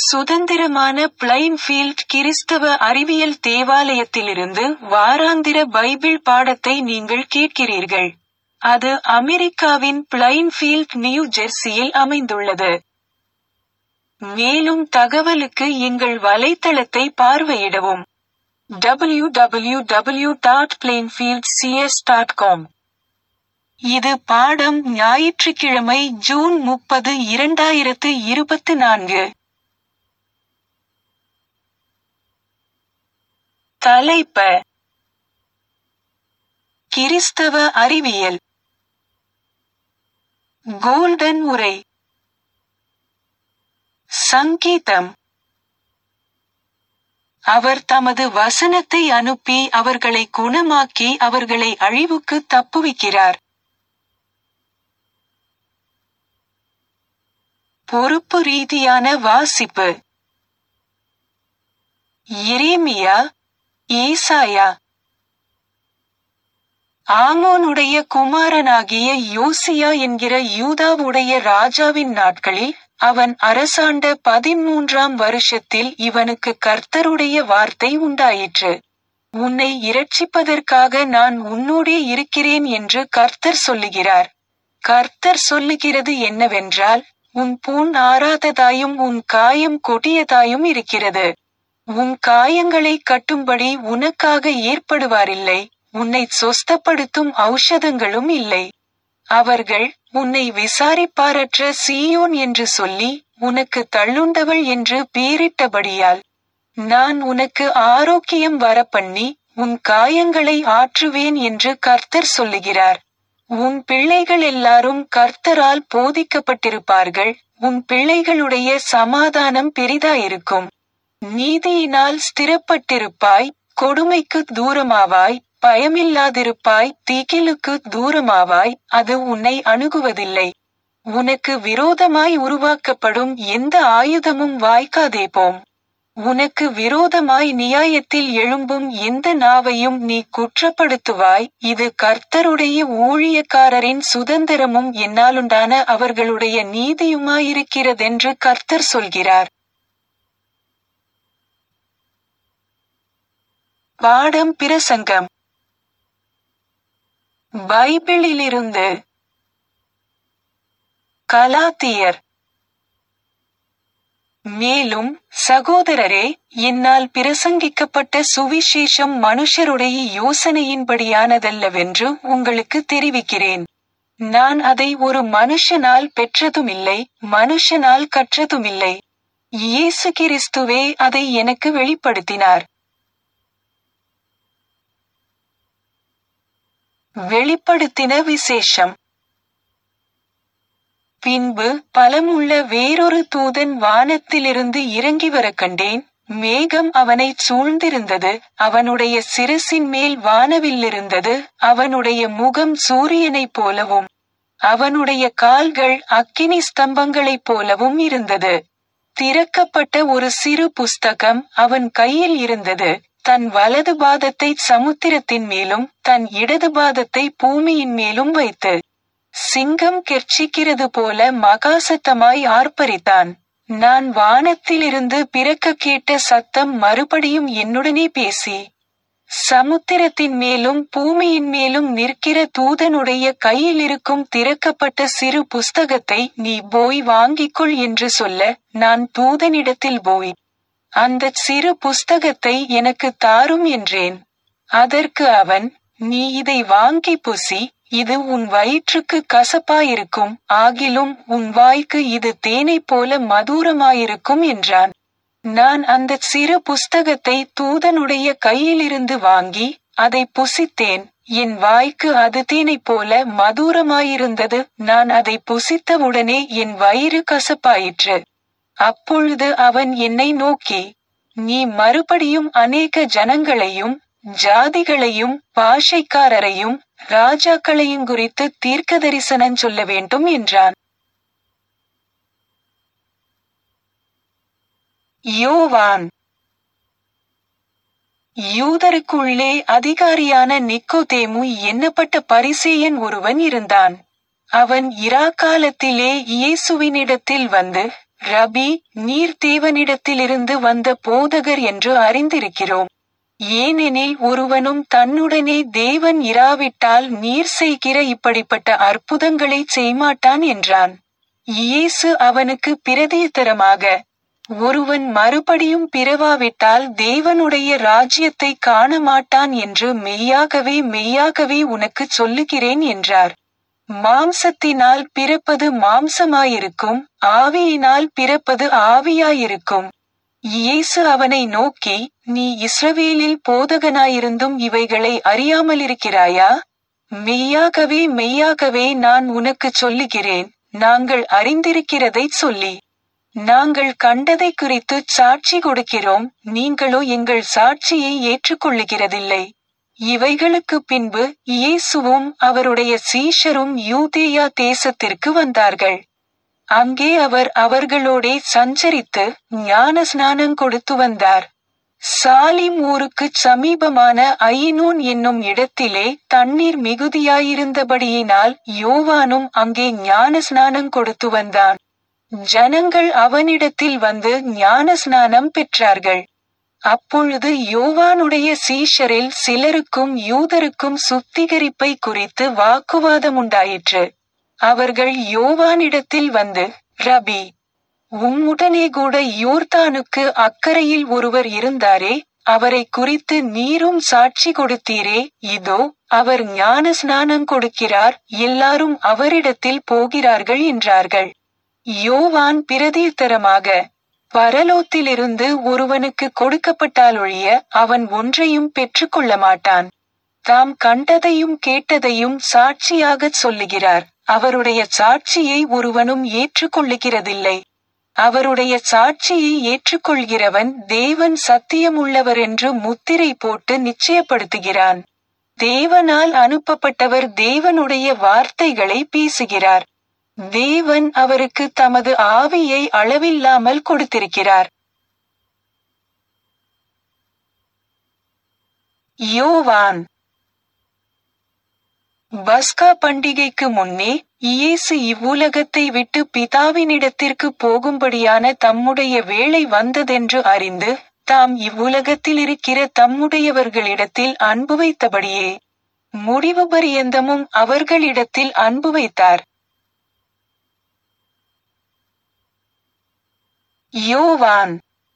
சுதந்திரமான பிளைன்ஃபீல்ட் கிறிஸ்தவ அறிவியல் தேவாலயத்திலிருந்து வாராந்திர பைபிள் பாடத்தை நீங்கள் கேட்கிறீர்கள். அது அமெரிக்காவின் பிளைன்ஃபீல்ட், நியூ ஜெர்சியில் அமைந்துள்ளது. மேலும் தகவலுக்கு எங்கள் வலைத்தளத்தை பார்வையிடவும். www.plainfieldcs.com. இது பாடம் ஞாயிற்றுக்கிழமை ஜூன் 30, 2024. தலைப்ப கிறிஸ்தவ அறிவியல். கோல்டன் உரை. சங்கீதம். அவர் தமது வசனத்தை அனுப்பி அவர்களை குணமாக்கி அவர்களை அழிவுக்கு தப்புவிக்கிறார். பொறுப்பு ரீதியான வாசிப்பு. எரேமியா, ஏசாயா. ஆமோனுடைய குமாரனாகிய யோசியா என்கிற யூதாவுடைய ராஜாவின் நாட்களில், அவன் அரசாண்ட 13ஆம் வருஷத்தில் இவனுக்கு கர்த்தருடைய வார்த்தை உண்டாயிற்று. உன்னை இரட்சிப்பதற்காக நான் உன்னோடே இருக்கிறேன் என்று கர்த்தர் சொல்லுகிறார். கர்த்தர் சொல்லுகிறது என்னவென்றால், உன் புண் ஆறாததாயும் உன் காயம் கொடியதாயும் இருக்கிறது. உன் காயங்களை கட்டும்படி உனக்காக ஏற்படுவாரில்லை, உன்னை சொஸ்தப்படுத்தும் ஔஷதங்களும் இல்லை. அவர்கள் உன்னை விசாரிப்பாரற்ற சீயோன் என்று சொல்லி உனக்கு தள்ளுண்டவள் என்று பேரிட்டபடியால் நான் உனக்கு ஆரோக்கியம் வரப்பண்ணி உன் காயங்களை ஆற்றுவேன் என்று கர்த்தர் சொல்லுகிறார். உன் பிள்ளைகள் எல்லாரும் கர்த்தரால் போதிக்கப்பட்டிருப்பார்கள். உன் பிள்ளைகளுடைய சமாதானம் பெரிதாயிருக்கும். நீதியினால் ஸ்திரப்பட்டிருப்பாய், கொடுமைக்கு தூரமாவாய், பயமில்லாதிருப்பாய், திகிலுக்கு தூரமாவாய், அது உன்னை அணுகுவதில்லை. உனக்கு விரோதமாய் உருவாக்கப்படும் எந்த ஆயுதமும் வாய்க்காதே போம். உனக்கு விரோதமாய் நியாயத்தில் எழும்பும் எந்த நாவையும் நீ குற்றப்படுத்துவாய். இது கர்த்தருடைய ஊழியக்காரரின் சுதந்திரமும் என்னாலுண்டான அவர்களுடைய நீதியுமாயிருக்கிறதென்று கர்த்தர் சொல்கிறார். பாடம் பிரசங்கம். பைபிளிலிருந்து கலாத்தியர். மேலும் சகோதரரே, என்னால் பிரசங்கிக்கப்பட்ட சுவிசேஷம் மனுஷருடைய யோசனையின்படியானதல்லவென்று உங்களுக்கு தெரிவிக்கிறேன். நான் அதை ஒரு மனுஷனால் பெற்றதுமில்லை, மனுஷனால் கற்றதுமில்லை. இயேசு கிறிஸ்துவே அதை எனக்கு வெளிப்படுத்தினார். வெளிப்படுத்தின விசேஷம். பின்பு பலமுள்ள வேறொரு தூதன் வானத்திலிருந்து இறங்கி வர கண்டேன். மேகம் அவனைச் சூழ்ந்திருந்தது. அவனுடைய சிரசின் மேல் வானவில்லிருந்தது. அவனுடைய முகம் சூரியனைப் போலவும் அவனுடைய கால்கள் அக்கினி ஸ்தம்பங்களைப் போலவும் இருந்தது. திறக்கப்பட்ட ஒரு சிறு புஸ்தகம் அவன் கையில் இருந்தது. தன் வலது பாதத்தை சமுத்திரத்தின் மேலும் தன் இடது பாதத்தை பூமியின் மேலும் வைத்து சிங்கம் கெர்ச்சிக்கிறது போல மகாசத்தமாய் ஆர்ப்பரித்தான். நான் வானத்திலிருந்து பிறக்க கேட்ட சத்தம் மறுபடியும் என்னுடனே பேசி, சமுத்திரத்தின் மேலும் பூமியின் மேலும் நிற்கிற தூதனுடைய கையில் இருக்கும் திறக்கப்பட்ட சிறு புஸ்தகத்தை நீ போய் வாங்கிக்கொள் என்று சொல்ல, நான் தூதனிடத்தில் போய் அந்தச் சிறு புஸ்தகத்தை எனக்கு தாரும் என்றேன். அதற்கு அவன், நீ இதை வாங்கி புசி, இது உன் வயிற்றுக்கு கசப்பாயிருக்கும், ஆகிலும் உன் வாய்க்கு இது தேனைப் போல மதுரமாயிருக்கும் என்றான். நான் அந்தச் சிறு புஸ்தகத்தை தூதனுடைய கையிலிருந்து வாங்கி அதை புசித்தேன். என் வாய்க்கு அது தேனைப் போல மதுரமாயிருந்தது. நான் அதை புசித்தவுடனே என் வயிறு கசப்பாயிற்று. அப்பொழுது அவன் என்னை நோக்கி, நீ மறுபடியும் அநேக ஜனங்களையும் ஜாதிகளையும் பாஷைக்காரரையும் ராஜாக்களையும் குறித்து தீர்க்கதரிசனம் சொல்ல வேண்டும் என்றான். யோவான். யூதருக்குள்ளே அதிகாரியான நிக்கோதேமு என்னப்பட்ட பரிசேயன் ஒருவன் இருந்தான். அவன் இராக்காலத்திலே இயேசுவினிடத்தில் வந்து, ரபி, நீர் தேவனிடத்திலிருந்து வந்த போதகர் என்று அறிந்திருக்கிறோம். ஏனெனில் ஒருவனும் தன்னுடனே தேவன் இராவிட்டால் நீர் செய்கிற இப்படிப்பட்ட அற்புதங்களைச் செய்மாட்டான் என்றான். இயேசு அவனுக்கு பிரதியுத்தரமாக, ஒருவன் மறுபடியும் பிறவாவிட்டால் தேவனுடைய ராஜ்யத்தை காண மாட்டான் என்று மெய்யாகவே மெய்யாகவே உனக்குச் சொல்லுகிறேன் என்றார். மாம்சத்தினால் பிறப்பது மாம்சமாயிருக்கும், ஆவியினால் பிறப்பது ஆவியாயிருக்கும். இயேசு அவனை நோக்கி, நீ இஸ்ரவேலில் போதகனாயிருந்தும் இவைகளை அறியாமலிருக்கிறாயா? மெய்யாகவே மெய்யாகவே நான் உனக்குச் சொல்லுகிறேன், நாங்கள் அறிந்திருக்கிறதைச் சொல்லி நாங்கள் கண்டதை குறித்துச் சாட்சி கொடுக்கிறோம், நீங்களோ எங்கள் சாட்சியை ஏற்றுக்கொள்ளுகிறதில்லை. இவைகளுக்குப் பின்பு இயேசுவும் அவருடைய சீஷரும் யூதேயா தேசத்திற்கு வந்தார்கள். அங்கே அவர் அவர்களோடே சஞ்சரித்து ஞானஸ்நானம் கொடுத்து வந்தார். சாலிம் ஊருக்குச் சமீபமான ஐனோன் என்னும் இடத்திலே தண்ணீர் மிகுதியாயிருந்தபடியினால் யோவானும் அங்கே ஞானஸ்நானம் கொடுத்து வந்தான். ஜனங்கள் அவனிடத்தில் வந்து ஞானஸ்நானம் பெற்றார்கள். அப்பொழுது யோவானுடைய சீஷரில் சிலருக்கும் யூதருக்கும் சுத்திகரிப்பை குறித்து வாக்குவாதமுண்டாயிற்று. அவர்கள் யோவானிடத்தில் வந்து, ரபி, உம்முடனே கூட யோர்தானுக்கு அக்கரையில் ஒருவர் இருந்தாரே, அவரை குறித்து நீரும் சாட்சி கொடுத்தீரே, இதோ அவர் ஞானஸ்நானம் கொடுக்கிறார், எல்லாரும் அவரிடத்தில் போகிறார்கள் என்றார்கள். யோவான் பிரதியுத்தரமாக, பரலோகத்திலிருந்து ஒருவனுக்கு கொடுக்கப்பட்டாலொழிய அவன் ஒன்றையும் பெற்றுக்கொள்ள மாட்டான். தாம் கண்டதையும் கேட்டதையும் சாட்சியாகச் சொல்லுகிறார். அவருடைய சாட்சியை ஒருவனும் ஏற்றுக்கொள்ளுகிறதில்லை. அவருடைய சாட்சியை ஏற்றுக்கொள்கிறவன் தேவன் சத்தியமுள்ளவர் என்று முத்திரை போட்டு நிச்சயப்படுத்துகிறான். தேவனால் அனுப்பப்பட்டவர் தேவனுடைய வார்த்தைகளை பேசுகிறார். தேவன் அவருக்கு தமது ஆவியை அளவில்லாமல் கொடுத்திருக்கிறார். யோவான். பஸ்கா பண்டிகைக்கு முன்னே இயேசு இவ்வுலகத்தை விட்டு பிதாவினிடத்திற்கு போகும்படியான தம்முடைய வேளை வந்ததென்று அறிந்து தாம் இவ்வுலகத்தில் இருக்கிற தம்முடையவர்களிடத்தில் அன்பு வைத்தபடியே முடிவு பரியந்தமும் அவர்களிடத்தில் அன்பு வைத்தார். யோவான்.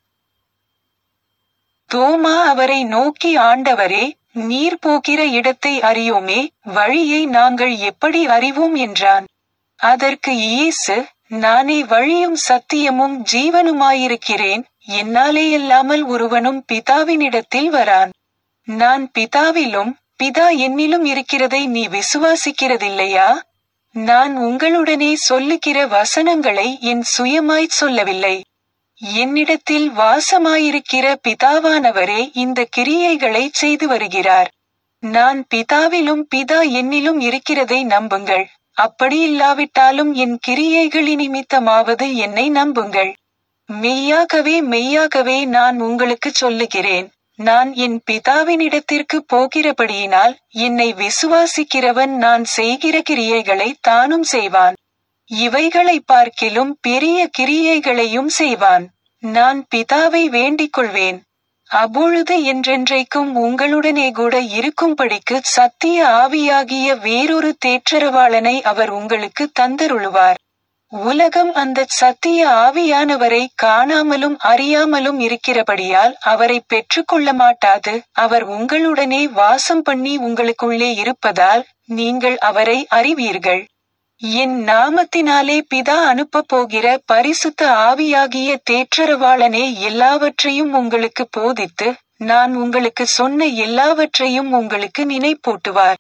தோமா அவரை நோக்கி, ஆண்டவரே, நீர் போகிற இடத்தை அறியோமே, வழியை நாங்கள் எப்படி அறிவோம் என்றான். அதற்கு இயேசு, நானே வழியும் சத்தியமும் ஜீவனுமாயிருக்கிறேன், என்னாலேயல்லாமல் ஒருவனும் பிதாவினிடத்தில் வரான். நான் பிதாவிலும் பிதா என்னிலும் இருக்கிறதை நீ விசுவாசிக்கிறதில்லையா? நான் உங்களுடனே சொல்லுகிற வசனங்களை என் சுயமாய்ச் சொல்லவில்லை. என்னிடத்தில் வாசமாயிருக்கிற பிதாவானவரே இந்த கிரியைகளைச் செய்து வருகிறார். நான் பிதாவிலும் பிதா என்னிலும் இருக்கிறதை நம்புங்கள். அப்படியில்லாவிட்டாலும் என் கிரியைகளின் நிமித்தமாவது என்னை நம்புங்கள். மெய்யாகவே மெய்யாகவே நான் உங்களுக்குச் சொல்லுகிறேன், நான் என் பிதாவினிடத்திற்கு போகிறபடியினால் என்னை விசுவாசிக்கிறவன் நான் செய்கிற கிரியைகளை தானும் செய்வான். இவைகளை பார்க்கிலும் பெரிய கிரியைகளையும் செய்வான். நான் பிதாவை வேண்டிக் கொள்வேன். அப்பொழுது என்றென்றைக்கும் உங்களுடனே கூட இருக்கும்படிக்கு சத்திய ஆவியாகிய வேறொரு தேற்றரவாளனை அவர் உங்களுக்கு தந்தருளுவார். உலகம் அந்தச் சத்திய ஆவியானவரை காணாமலும் அறியாமலும் இருக்கிறபடியால் அவரை பெற்றுக்கொள்ள மாட்டாது. அவர் உங்களுடனே வாசம் பண்ணி உங்களுக்குள்ளே இருப்பதால் நீங்கள் அவரை அறிவீர்கள். என் நாமத்தினாலே பிதா அனுப்பப் போகிற பரிசுத்த ஆவியாகிய தேற்றரவாளனே எல்லாவற்றையும் உங்களுக்கு போதித்து நான் உங்களுக்கு சொன்ன எல்லாவற்றையும் உங்களுக்கு நினைப்பூட்டுவார்.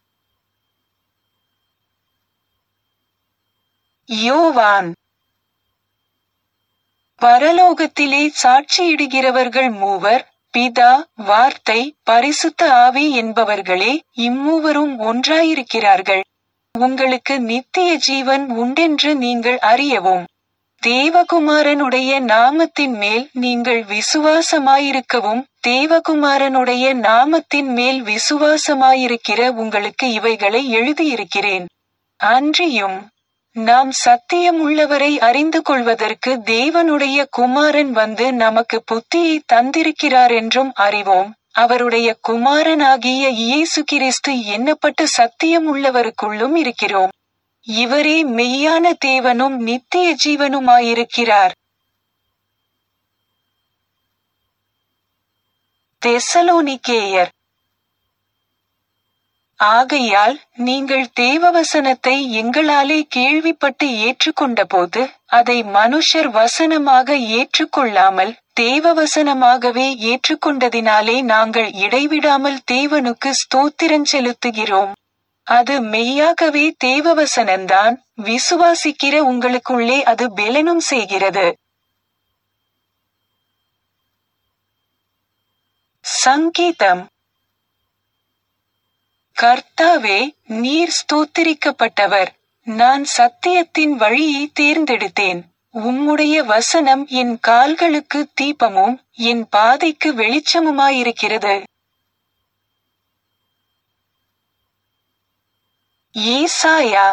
யோவான். பரலோகத்திலே சாட்சியிடுகிறவர்கள் மூவர், பிதா, வார்த்தை, பரிசுத்த ஆவி என்பவர்களே. இம்மூவரும் ஒன்றாயிருக்கிறார்கள். உங்களுக்கு நித்திய ஜீவன் உண்டென்று நீங்கள் அறியவும் தேவகுமாரனுடைய நாமத்தின் மேல் நீங்கள் விசுவாசமாயிருக்கவும் தேவகுமாரனுடைய நாமத்தின் மேல் விசுவாசமாயிருக்கிற உங்களுக்கு இவைகளை எழுதியிருக்கிறேன். அன்றியும் நாம் சத்தியம் உள்ளவரை அறிந்து கொள்வதற்கு தேவனுடைய குமாரன் வந்து நமக்கு புத்தியை தந்திருக்கிறார் என்றும் அறிவோம். அவருடைய குமாரனாகிய இயேசு கிறிஸ்து எண்ணப்பட்ட சத்தியம் உள்ளவருக்குள்ளும் இருக்கிறோம். இவரே மெய்யான தேவனும் நித்திய ஜீவனுமாயிருக்கிறார். தெசலோனிக்கேயர். ஆகையால் நீங்கள் தேவவசனத்தை எங்களாலே கேள்விப்பட்டு ஏற்றுக்கொண்டபோது அதை மனுஷர் வசனமாக ஏற்றுக்கொள்ளாமல் தேவவசனமாகவே ஏற்றுக்கொண்டதினாலே நாங்கள் இடைவிடாமல் தேவனுக்கு ஸ்தோத்திரம் செலுத்துகிறோம். அது மெய்யாகவே தேவவசனந்தான். விசுவாசிக்கிற உங்களுக்குள்ளே அது பெலனும் செய்கிறது. சங்கீதம். கர்த்தாவே, நீர் ஸ்தோத்திரிக்கப்பட்டவர். நான் சத்தியத்தின் வழியை தேர்ந்தெடுத்தேன். உம்முடைய வசனம் என் கால்களுக்கு தீபமும் என் பாதைக்கு வெளிச்சமுமாயிருக்கிறது. ஏசாயா.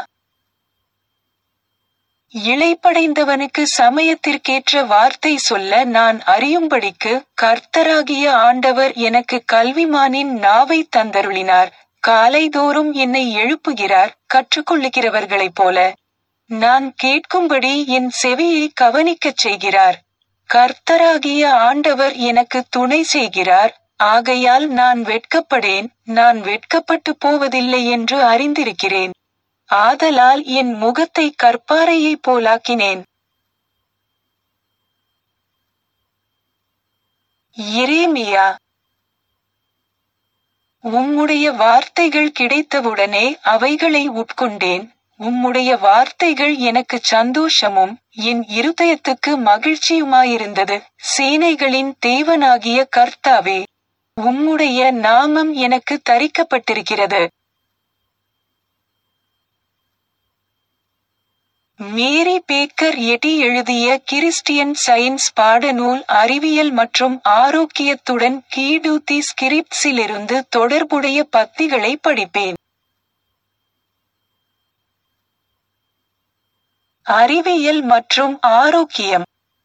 இளைப்படைந்தவனுக்கு சமயத்திற்கேற்ற வார்த்தை சொல்ல நான் அறியும்படிக்கு கர்த்தராகிய ஆண்டவர் எனக்கு கல்விமானின் நாவை தந்தருளினார். காலைதோறும் என்னை எழுப்புகிறார், கற்றுக்கொள்ளுகிறவர்களைப் போல. நான் கேட்கும்படி என் செவியை கவனிக்கச் செய்கிறார். கர்த்தராகிய ஆண்டவர் எனக்கு துணை செய்கிறார். ஆகையால் நான் வெட்கப்படேன். நான் வெட்கப்பட்டு போவதில்லை என்று அறிந்திருக்கிறேன். ஆதலால் என் முகத்தை கற்பாறையைப் போலாக்கினேன். எரேமியா. உம்முடைய வார்த்தைகள் கிடைத்தவுடனே அவைகளை உட்கொண்டேன். உம்முடைய வார்த்தைகள் எனக்கு சந்தோஷமும் என் இருதயத்துக்கு மகிழ்ச்சியுமாயிருந்தது. சேனைகளின் தேவனாகிய கர்த்தாவே, உம்முடைய நாமம் எனக்கு தரிக்கப்பட்டிருக்கிறது. மேரி பேக்கர் எட்டி எழுதிய கிறிஸ்டியன் சயின்ஸ் பாடநூல் அறிவியல் மற்றும் ஆரோக்கியத்துடன் கீடூத்தி ஸ்கிரிப்ட்ஸிலிருந்து தொடர்புடைய பத்திகளை படிப்பேன். அறிவியல் மற்றும் ஆரோக்கியம்.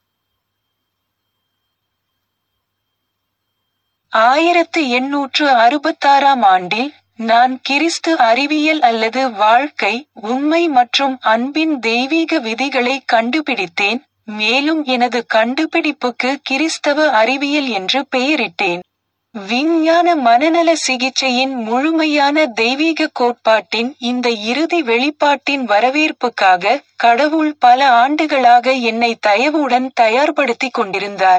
1866ஆம் ஆண்டில் நான் கிறிஸ்து அறிவியல் அல்லது வாழ்க்கை, உண்மை மற்றும் அன்பின் தெய்வீக விதிகளை கண்டுபிடித்தேன். மேலும் எனது கண்டுபிடிப்புக்கு கிறிஸ்தவ அறிவியல் என்று பெயரிட்டேன். விஞ்ஞான மனநல சிகிச்சையின் முழுமையான தெய்வீக கோட்பாட்டின் இந்த இறுதி வெளிப்பாட்டின் வரவேற்புக்காக கடவுள் பல ஆண்டுகளாக என்னை தயவுடன் தயார்படுத்திக் கொண்டிருந்தார்.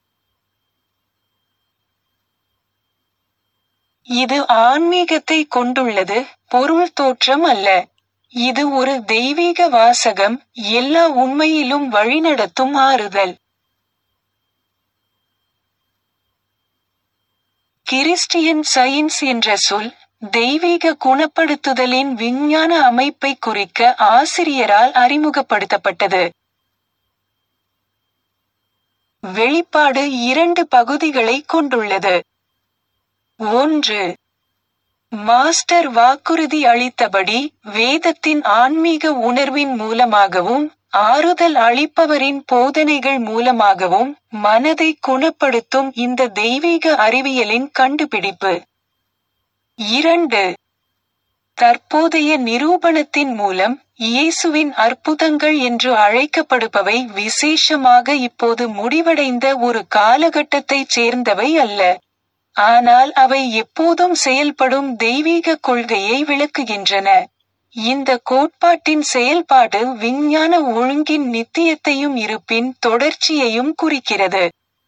இது ஆன்மீகத்தை கொண்டுள்ளது, பொருள் தோற்றம் அல்ல. இது ஒரு தெய்வீக வாசகம், எல்லா உண்மையிலும் வழிநடத்தும் ஆறுதல். கிறிஸ்டியன் சயின்ஸ் என்ற சொல் தெய்வீக குணப்படுத்துதலின் விஞ்ஞான அமைப்பை குறிக்க ஆசிரியரால் அறிமுகப்படுத்தப்பட்டது. வெளிப்பாடு 2 பகுதிகளை கொண்டுள்ளது. 1. மாஸ்டர் வாக்குறுதி அளித்தபடி வேதத்தின் ஆன்மீக உணர்வின் மூலமாகவும் ஆறுதல் அளிப்பவரின் போதனைகள் மூலமாகவும் மனதை குணப்படுத்தும் இந்த தெய்வீக அறிவியலின் கண்டுபிடிப்பு. 2. தற்போதைய நிரூபணத்தின் மூலம் இயேசுவின் அற்புதங்கள் என்று அழைக்கப்படுபவை விசேஷமாக இப்போது முடிவடைந்த ஒரு காலகட்டத்தைச் சேர்ந்தவை அல்ல. ஆனால் அவை எப்போதும் செயல்படும் தெய்வீக கொள்கையை விளக்குகின்றன. இந்த கோட்பாட்டின் செயல்பாடு விஞ்ஞான ஒழுங்கின் நித்தியத்தையும் இருப்பின் தொடர்ச்சியையும் குறிக்கிறது.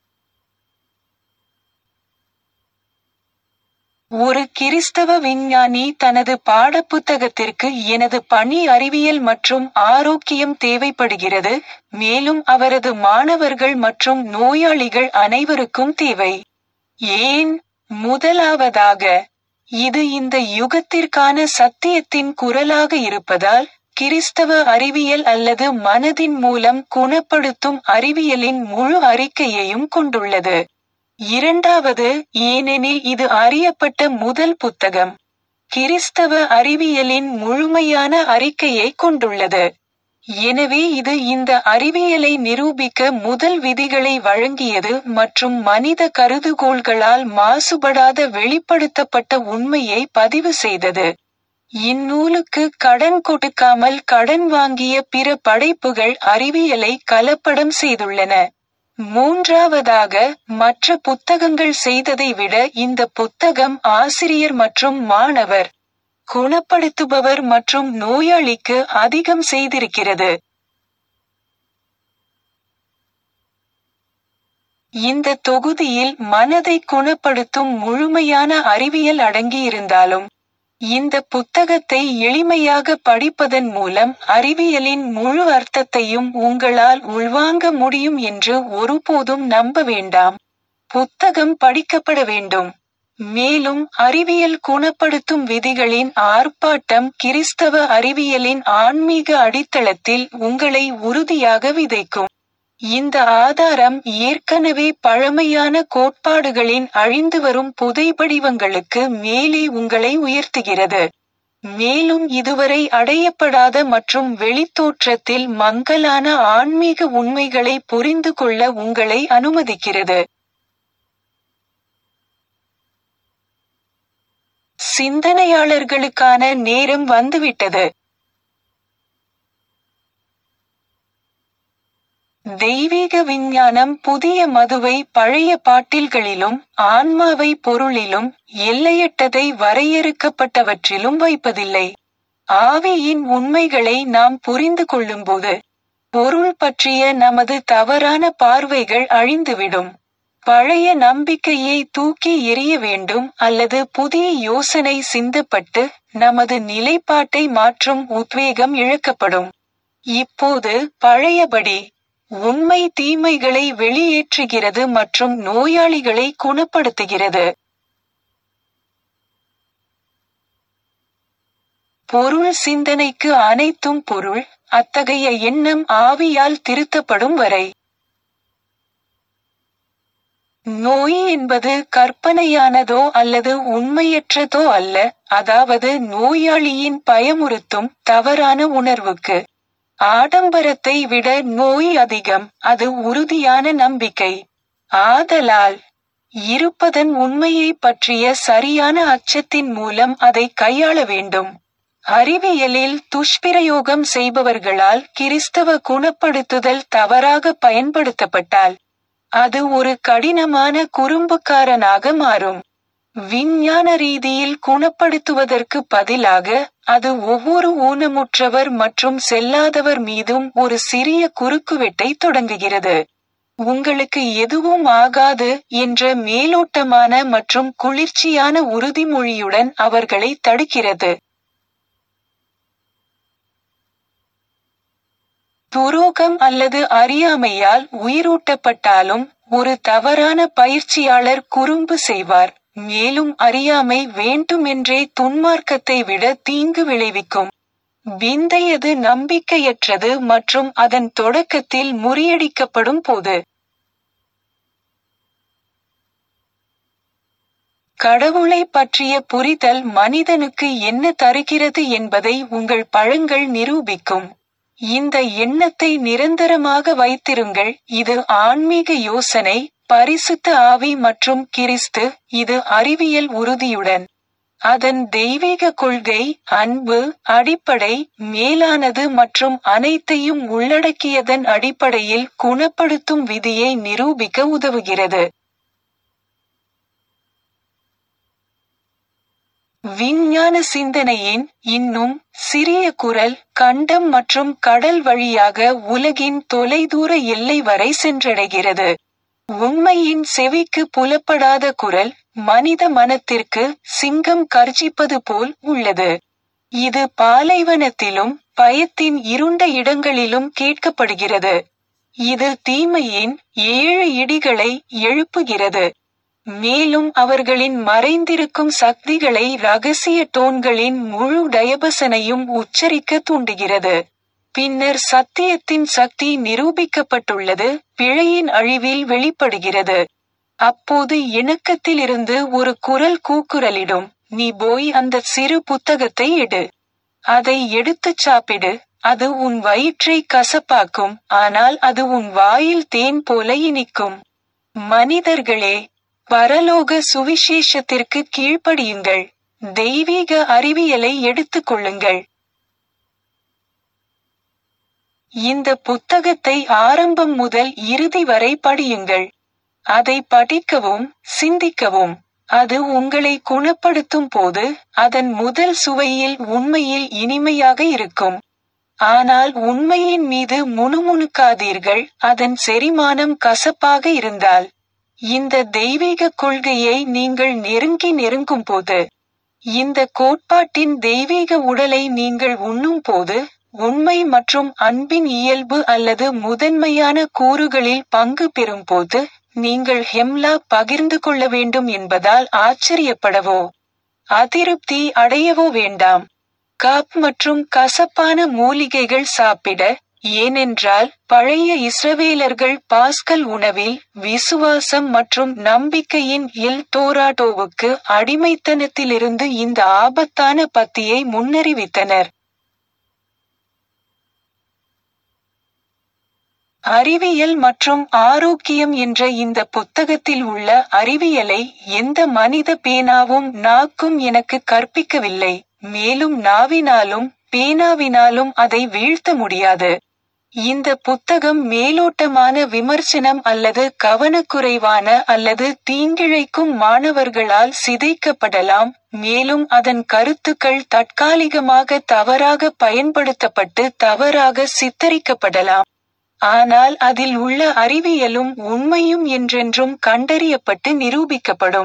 ஒரு கிறிஸ்தவ விஞ்ஞானி தனது பாடப்புத்தகத்திற்கு எனது பணி அறிவியல் மற்றும் ஆரோக்கியம் தேவைப்படுகிறது, மேலும் அவரது மாணவர்கள் மற்றும் நோயாளிகள் அனைவருக்கும் தேவை. ஏன்? முதலாவதாக, இது இந்த யுகத்திற்கான சத்தியத்தின் குரலாக இருப்பதால் கிறிஸ்தவ அறிவியல் அல்லது மனதின் மூலம் குணப்படுத்தும் அறிவியலின் முழு அறிக்கையையும் கொண்டுள்ளது. இரண்டாவது, ஏனெனில் இது அறியப்பட்ட முதல் புத்தகம். கிறிஸ்தவ அறிவியலின் முழுமையான அறிக்கையை கொண்டுள்ளது. எனவே இது இந்த அறிவியலை நிரூபிக்க முதல் விதிகளை வழங்கியது மற்றும் மனித கருதுகோள்களால் மாசுபடாத வெளிப்படுத்தப்பட்ட உண்மையை பதிவு செய்தது. இந்நூலுக்கு கடன் கொடுக்காமல் கடன் வாங்கிய பிற படைப்புகள் அறிவியலை கலப்படம் செய்துள்ளன. மூன்றாவதாக, மற்ற புத்தகங்கள் செய்ததை விட இந்த புத்தகம் ஆசிரியர் மற்றும் மாணவர், குணப்படுத்துபவர் மற்றும் நோயாளிக்கு அதிகம் செய்திருக்கிறது. இந்த தொகுதியில் மனதை குணப்படுத்தும் முழுமையான அறிவியல் அடங்கியிருந்தாலும், இந்த புத்தகத்தை எளிமையாக படிப்பதன் மூலம் அறிவியலின் முழு அர்த்தத்தையும் உங்களால் உள்வாங்க முடியும் என்று ஒருபோதும் நம்ப வேண்டாம். புத்தகம் படிக்கப்பட வேண்டும். மேலும் அறிவியல் குணப்படுத்தும் விதிகளின் ஆர்ப்பாட்டம் கிறிஸ்தவ அறிவியலின் ஆன்மீக அடித்தளத்தில் உங்களை உறுதியாக விதைக்கும். இந்த ஆதாரம் ஏற்கனவே பழமையான கோட்பாடுகளின் அழிந்துவரும் புதைபடிவங்களுக்கு மேலே உங்களை உயர்த்துகிறது. மேலும் இதுவரை அடையப்படாத மற்றும் வெளித்தோற்றத்தில் மங்கலான ஆன்மீக உண்மைகளை புரிந்து கொள்ள உங்களை அனுமதிக்கிறது. சிந்தனையாளர்களுக்கான நேரம் வந்துவிட்டது. தெய்வீக விஞ்ஞானம் புதிய மதுவை பழைய பாட்டில்களிலும் ஆன்மாவை பொருளிலும் எல்லையற்றதை வரையறுக்கப்பட்டவற்றிலும் வைப்பதில்லை. ஆவியின் உண்மைகளை நாம் புரிந்து கொள்ளும்போது பொருள் பற்றிய நமது தவறான பார்வைகள் அழிந்துவிடும். பழைய நம்பிக்கையை தூக்கி எறிய வேண்டும் அல்லது புதிய யோசனை சிந்தப்பட்டு நமது நிலைப்பாட்டை மாற்றும் உத்வேகம் இழக்கப்படும். இப்போது பழையபடி உண்மை தீமைகளை வெளியேற்றுகிறது மற்றும் நோயாளிகளை குணப்படுத்துகிறது. பொருள் சிந்தனைக்கு அனைத்தும் பொருள். அத்தகைய எண்ணம் ஆவியால் திருத்தப்படும் வரை. நோய் என்பது கற்பனையானதோ அல்லது உண்மையற்றதோ அல்ல, அதாவது நோயாளியின் பயமுறுத்தும் தவறான உணர்வுக்கு. ஆடம்பரத்தை விட நோய் அதிகம், அது உறுதியான நம்பிக்கை. ஆதலால் இருப்பதன் உண்மையை பற்றிய சரியான அச்சத்தின் மூலம் அதை கையாள வேண்டும். அறிவியலில் துஷ்பிரயோகம் செய்பவர்களால் கிறிஸ்தவ குணப்படுத்துதல் தவறாக பயன்படுத்தப்பட்டால் அது ஒரு கடினமான குறும்புக்காரனாக மாறும். விஞ்ஞான ரீதியில் குணப்படுத்துவதற்கு பதிலாக அது ஒவ்வொரு ஊனமுற்றவர் மற்றும் செல்லாதவர் மீதும் ஒரு சிறிய குறுக்குவெட்டை தொடங்குகிறது. உங்களுக்கு எதுவும் ஆகாது என்ற மேலோட்டமான மற்றும் குளிர்ச்சியான உறுதிமொழியுடன் அவர்களை தடுக்கிறது. துரோகம் அல்லது அறியாமையால் உயிரூட்டப்பட்டாலும் ஒரு தவறான பயிற்சியாளர் குறும்பு செய்வார். மேலும் அறியாமை வேண்டுமென்றே துன்மார்க்கத்தை விட தீங்கு விளைவிக்கும். விந்தையது நம்பிக்கையற்றது மற்றும் அதன் தொடக்கத்தில் முறியடிக்கப்படும் போது. கடவுளை பற்றிய புரிதல் மனிதனுக்கு என்ன தருகிறது என்பதை உங்கள் பழங்கள் நிரூபிக்கும். இந்த எண்ணத்தை நிரந்தரமாக வைத்திருங்கள். இது ஆன்மீக யோசனை, பரிசுத்த ஆவி மற்றும் கிறிஸ்து. இது அறிவியல் உறுதியுடன் அதன் தெய்வீக கொள்கை, அன்பு, அடிப்படை, மேலானது மற்றும் அனைத்தையும் உள்ளடக்கியதன் அடிப்படையில் குணப்படுத்தும் விதியை நிரூபிக்க உதவுகிறது. விஞ்ஞான சிந்தனையின் இன்னும் சிறிய குரல் கண்டம் மற்றும் கடல் வழியாக உலகின் தொலைதூர எல்லை வரை சென்றடைகிறது. உண்மையின் செவிக்கு புலப்படாத குரல் மனித மனத்திற்கு சிங்கம் கர்ஜிப்பது போல் உள்ளது. இது பாலைவனத்திலும் பயத்தின் இருண்ட இடங்களிலும் கேட்கப்படுகிறது. இது தீமையின் 7 இடிகளை எழுப்புகிறது. மேலும் அவர்களின் மறைந்திருக்கும் சக்திகளை இரகசிய டோன்களின் முழு டயபசனையும் உச்சரிக்க தூண்டுகிறது. பின்னர் சத்தியத்தின் சக்தி நிரூபிக்கப்பட்டுள்ளது, பிழையின் அழிவில் வெளிப்படுகிறது. அப்போது இணக்கத்திலிருந்து ஒரு குரல் கூக்குரலிடும், நீ போய் அந்த சிறு புத்தகத்தை எடு. அதை எடுத்துச் சாப்பிடு. அது உன் வயிற்றை கசப்பாக்கும், ஆனால் அது உன் வாயில் தேன் போல இனிக்கும். மனிதர்களே, பரலோக சுவிசேஷத்திற்கு கீழ்ப்படியுங்கள். தெய்வீக அறிவியலை எடுத்துக்கொள்ளுங்கள். இந்த புத்தகத்தை ஆரம்பம் முதல் இறுதி வரை படியுங்கள். அதை படிக்கவும் சிந்திக்கவும். அது உங்களை குணப்படுத்தும் போது அதன் முதல் சுவையில் உண்மையில் இனிமையாக இருக்கும். ஆனால் உண்மையின் மீது முணுமுணுக்காதீர்கள், அதன் செரிமானம் கசப்பாக இருந்தால். இந்த தெய்வீக கொள்கையை நீங்கள் நெருங்கும் போது, இந்த கோட்பாட்டின் தெய்வீக உடலை நீங்கள் உண்ணும் போது, உண்மை மற்றும் அன்பின் இயல்பு அல்லது முதன்மையான கூறுகளில் பங்கு பெறும் போது, நீங்கள் ஹெம்லாக் பகிர்ந்து கொள்ள வேண்டும் என்பதால் ஆச்சரியப்படவோ அதிருப்தி அடையவோ வேண்டாம். காப் மற்றும் கசப்பான மூலிகைகள் சாப்பிட, ஏனென்றால் பழைய இஸ்ரவேலர்கள் பாஸ்கல் உணவில் விசுவாசம் மற்றும் நம்பிக்கையின் எல் தோராடோவுக்கு அடிமைத்தனத்திலிருந்து இந்த ஆபத்தான பத்தியை முன்னறிவித்தனர். அறிவியல் மற்றும் ஆரோக்கியம் என்ற இந்த புத்தகத்தில் உள்ள அறிவியலை எந்த மனித பேனாவும் நாக்கும் எனக்கு கற்பிக்கவில்லை, மேலும் நாவினாலும் பேனாவினாலும் அதை வீழ்த்த முடியாது. இந்த புத்தகம் மேலோட்டமான விமர்சனம் அல்லது கவனக்குறைவான அல்லது தீங்கிழைக்கும் மாணவர்களால் சிதைக்கப்படலாம், மேலும் அதன் கருத்துக்கள் தற்காலிகமாக தவறாக பயன்படுத்தப்பட்டு தவறாக சித்தரிக்கப்படலாம். ஆனால் அதில் உள்ள அறிவியலும் உண்மையும் என்றென்றும் கண்டறியப்பட்டு நிரூபிக்கப்படும்.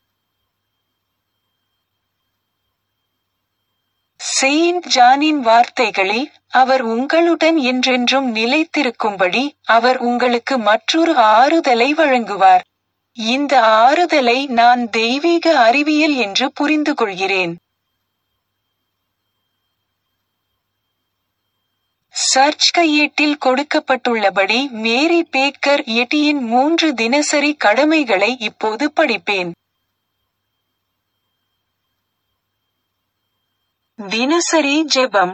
செயின்ட் ஜானின் வார்த்தைகளில், அவர் உங்களுடன் என்றென்றும் நிலைத்திருக்கும்படி அவர் உங்களுக்கு மற்றொரு ஆறுதலை வழங்குவார். இந்த ஆறுதலை நான் தெய்வீக அறிவியல் என்று புரிந்து கொள்கிறேன். சர்ச் கையேட்டில் கொடுக்கப்பட்டுள்ளபடி மேரி பேக்கர் எட்டியின் 3 தினசரி கடமைகளை இப்போது படிப்பேன். தினசரி ஜெபம்.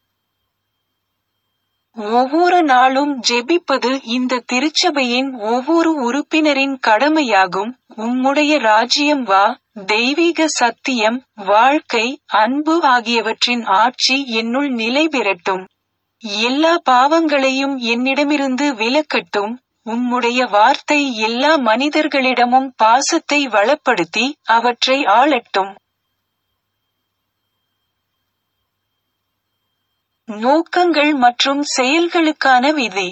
ஒவ்வொரு நாளும் ஜெபிப்பது இந்த திருச்சபையின் ஒவ்வொரு உறுப்பினரின் கடமையாகும். உம்முடைய ராஜ்யம் வா, தெய்வீக சத்தியம், வாழ்க்கை, அன்பு ஆகியவற்றின் ஆட்சி என்னுள் நிலை பெறட்டும். எல்லா பாவங்களையும் என்னிடமிருந்து விலக்கட்டும். உம்முடைய வார்த்தை எல்லா மனிதர்களிடமும் பாசத்தை வளப்படுத்தி அவற்றை ஆளட்டும். நோக்கங்கள் மற்றும் செயல்களுக்கான விதி.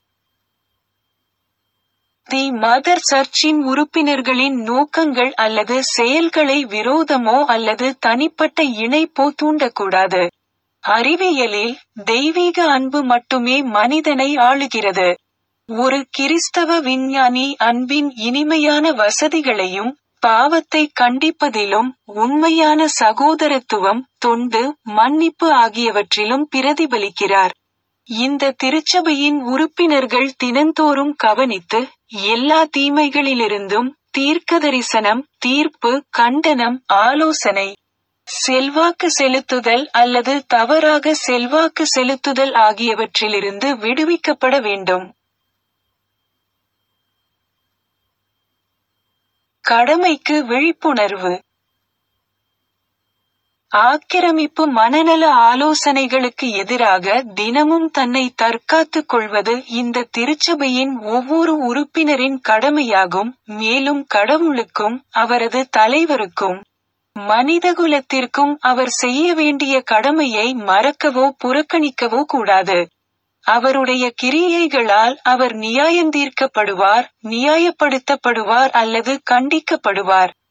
தி மதர் சர்ச்சின் உறுப்பினர்களின் நோக்கங்கள் அல்லது செயல்களை விரோதமோ அல்லது தனிப்பட்ட இணைப்போ தூண்டக்கூடாது. அறிவியலில் தெய்வீக அன்பு மட்டுமே மனிதனை ஆளுகிறது. ஒரு கிறிஸ்தவ விஞ்ஞானி அன்பின் இனிமையான வசதிகளையும் பாவத்தை கண்டிப்பதிலும் உண்மையான சகோதரத்துவம், தொண்டு, மன்னிப்பு ஆகியவற்றிலும் பிரதிபலிக்கிறார். இந்த திருச்சபையின் உறுப்பினர்கள் தினந்தோறும் கவனித்து, எல்லா தீமைகளிலிருந்தும் தீர்க்கதரிசனம், தீர்ப்பு, கண்டனம், ஆலோசனை, செல்வாக்கு செலுத்துதல் அல்லது தவறாக செல்வாக்கு செலுத்துதல் ஆகியவற்றிலிருந்து விடுவிக்கப்பட வேண்டும். கடமைக்கு விழிப்புணர்வு. ஆக்கிரமிப்பு மனநல ஆலோசனைகளுக்கு எதிராக தினமும் தன்னை தற்காத்துக் கொள்வது இந்த திருச்சபையின் ஒவ்வொரு உறுப்பினரின் கடமையாகும், மேலும் கடவுளுக்கும் அவரது தலைவருக்கும் மனிதகுலத்திற்கும் அவர் செய்ய வேண்டிய கடமையை மறக்கவோ புறக்கணிக்கவோ கூடாது. அவருடைய கிரியைகளால் அவர் நியாயந்தீர்க்கப்படுவார், நியாயப்படுத்தப்படுவார் அல்லது கண்டிக்கப்படுவார்.